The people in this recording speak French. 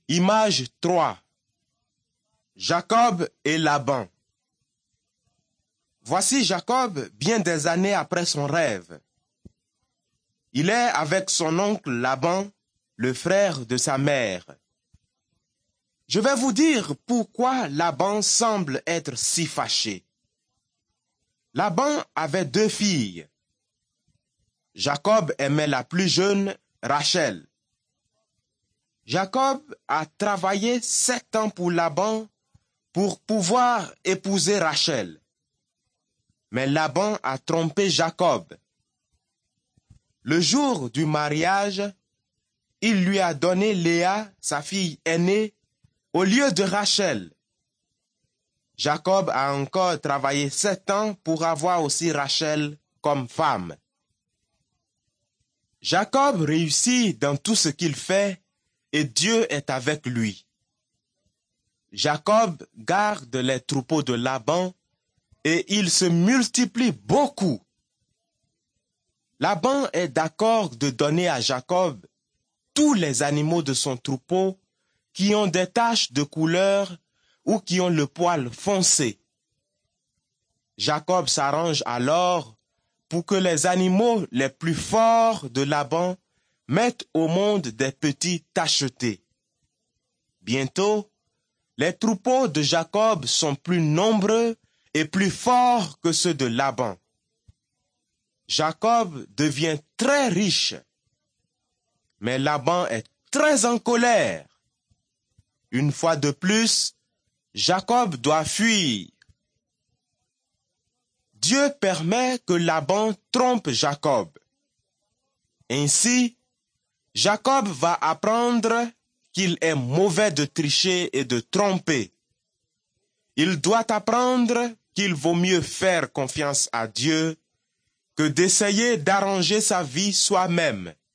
Image 3. Jacob et Laban. Voici Jacob bien des années après son rêve. Il est avec son oncle Laban, le frère de sa mère. Je vais vous dire pourquoi Laban semble être si fâché. Laban avait 2 filles. Jacob aimait la plus jeune, Rachel. Jacob a travaillé 7 ans pour Laban pour pouvoir épouser Rachel. Mais Laban a trompé Jacob. Le jour du mariage, il lui a donné Léa, sa fille aînée, au lieu de Rachel. Jacob a encore travaillé 7 ans pour avoir aussi Rachel comme femme. Jacob réussit dans tout ce qu'il fait et Dieu est avec lui. Jacob garde les troupeaux de Laban et ils se multiplient beaucoup. Laban est d'accord de donner à Jacob tous les animaux de son troupeau qui ont des taches de couleur ou qui ont le poil foncé. Jacob s'arrange alors pour que les animaux les plus forts de Laban mettent au monde des petits tachetés. Bientôt, les troupeaux de Jacob sont plus nombreux et plus forts que ceux de Laban. Jacob devient très riche, mais Laban est très en colère. Une fois de plus, Jacob doit fuir. Dieu permet que Laban trompe Jacob. Ainsi, Jacob va apprendre qu'il est mauvais de tricher et de tromper. Il doit apprendre qu'il vaut mieux faire confiance à Dieu que d'essayer d'arranger sa vie soi-même.